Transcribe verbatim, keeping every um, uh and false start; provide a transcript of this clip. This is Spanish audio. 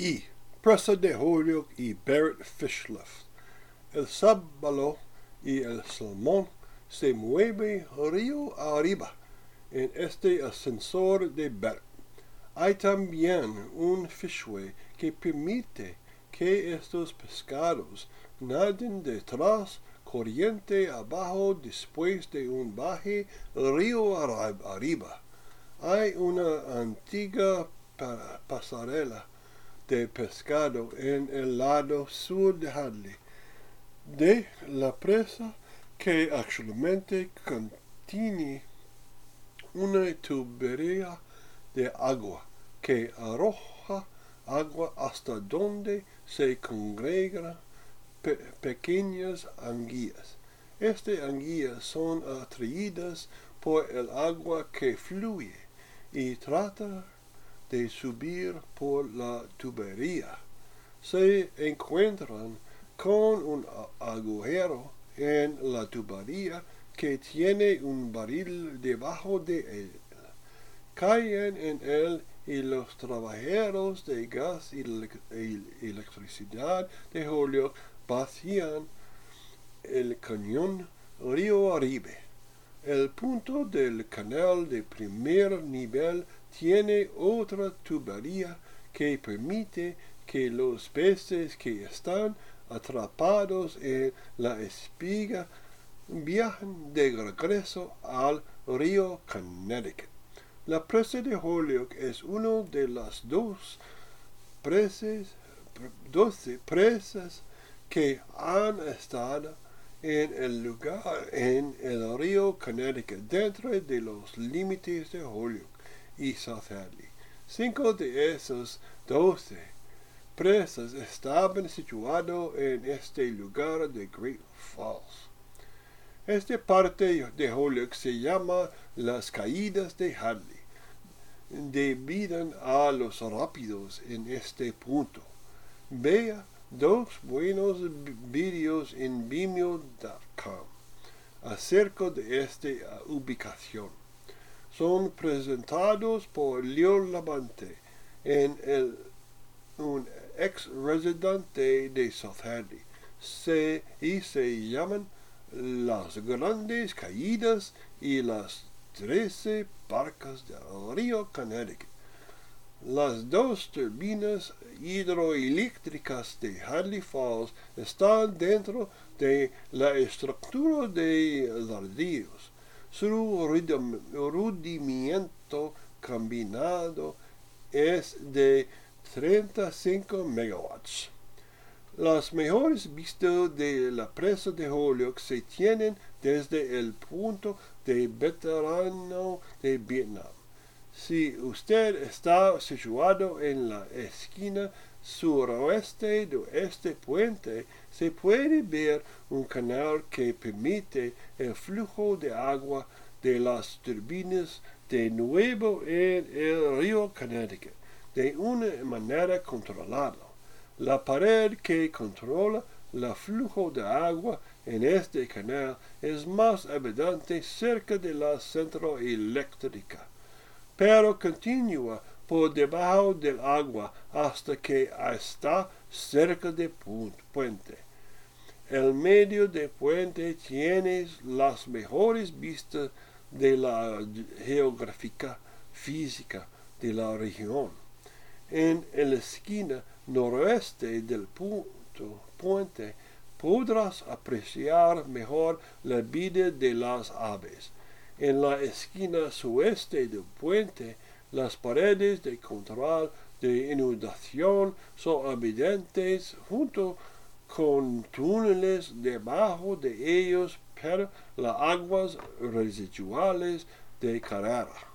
y Presa de Holyoke y Barrett Fish Lift. El sábalo y el salmón se mueve río arriba en este ascensor de Barrett. Hay también un fishway que permite que estos pescados naden detrás corriente abajo después de un baje río arriba. Hay una antigua pasarela de pescado en el lado sur de Hadley de la presa que actualmente contiene una tubería de agua que arroja agua hasta donde se congregan pe pequeñas anguilas. Estas anguilas son atraídas por el agua que fluye y tratan de subir por la tubería. Se encuentran con un agujero en la tubería que tiene un barril debajo de él. Caen en él y los trabajadores de gas y electricidad de Holyoke vacían el cañón río arriba. El punto del canal de primer nivel tiene otra tubería que permite que los peces que están atrapados en la espiga viajen de regreso al río Connecticut. La presa de Holyoke es una de las dos presas, doce presas que han estado en el lugar en el río Connecticut dentro de los límites de Holyoke y South Hadley. Cinco de esas doce presas estaban situadas en este lugar de Great Falls. Esta parte de Holyoke se llama las caídas de Hadley, debido a los rápidos en este punto. Vea dos buenos vídeos en vimeo punto com acerca de esta ubicación. Son presentados por Leo Labonte, en el, un ex residente de South Hadley, se, y se llaman Las Grandes Caídas y las Trece Barcas del río Connecticut. Las dos turbinas hidroeléctricas de Hadley Falls están dentro de la estructura de ladrillos. Su rendimiento combinado es de treinta y cinco megawatts. Las mejores vistas de la presa de Holyoke se tienen desde el punto de veterano de Vietnam. Si usted está situado en la esquina suroeste de este puente, se puede ver un canal que permite el flujo de agua de las turbinas de nuevo en el río Connecticut de una manera controlada. La pared que controla el flujo de agua en este canal es más evidente cerca de la central eléctrica, pero continúa por debajo del agua hasta que está cerca del puente. El medio del puente tiene las mejores vistas de la geografía física de la región. En la esquina noroeste del punto, puente podrás apreciar mejor la vida de las aves. En la esquina sueste del puente, las paredes de control de inundación son evidentes junto con túneles debajo de ellos, pero las aguas residuales de carrera.